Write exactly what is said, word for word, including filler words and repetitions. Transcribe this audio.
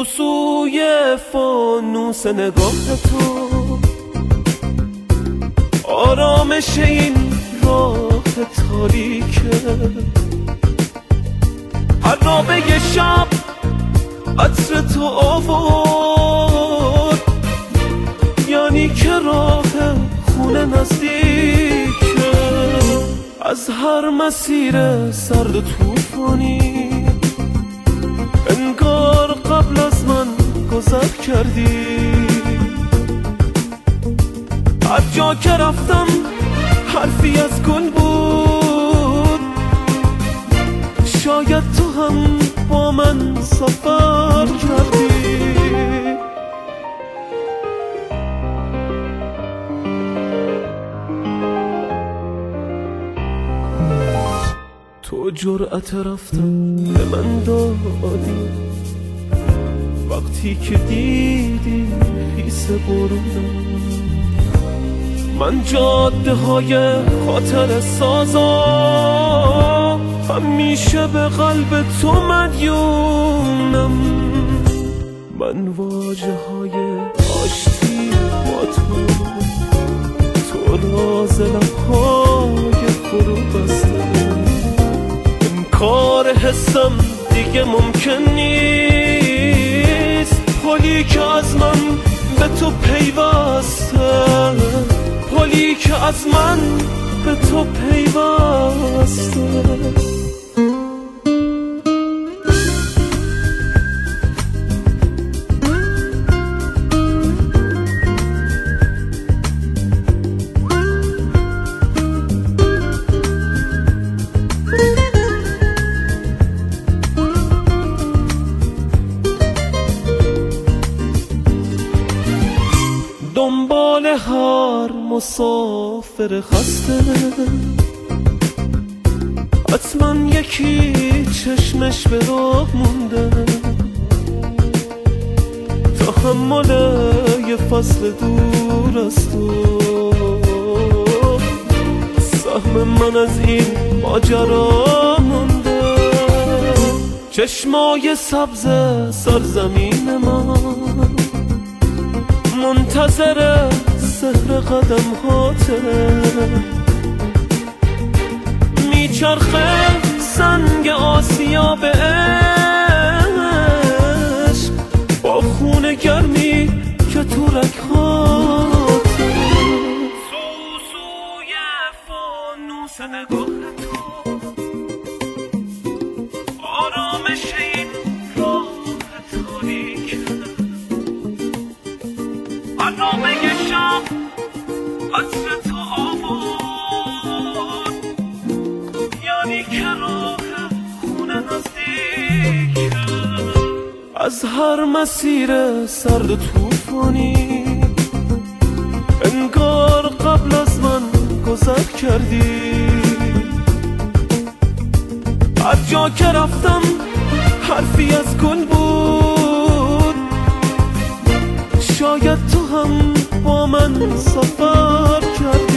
سوی فانوس نگاه تو، آرامش این راه تاریکه. هر رابه شب عطر تو آورد، یعنی که راه خونه نزدیکه. از هر مسیر سرد و طوفانی انگار قبل از من گذر کردی. هر جا که رفتم حرفی از گل بود، شاید تو هم با من سفر کردی. تو جرأت رفتن به من دادی وقتی که دیدی خیس برونم. من جاده های خاطر سازا همیشه به قلب تو مدیونم. من واجه های آشتی با تو، تو راز لبهای فرو بسته. انکار حسم دیگه ممکن نیست، پلی که از من به تو پیوسته، پلی که از من به تو پیوسته. دنبال هر مسافر خسته حتما یکی چشمش به راه مونده. تحمل یه فصل دور از تو، سهم من از این ماجرا مونده. چشمای سبز سرزمین ما منتظر سحر قدم هاته. میچرخه سنگ آسیا به عشق، با خون گرمی که تو رگهاته. سوسوی فانوس نگاه تو، آرامش این راه تاریکه. نامه شب عطر تو آورد، یعنی که راه خونه نزدیکه. از هر مسیر سرد و طوفانی انگار قبل از من گذر کردی. هر جا که رفتم حرفی از گل بود، شاید تو هم با من سفر کردی.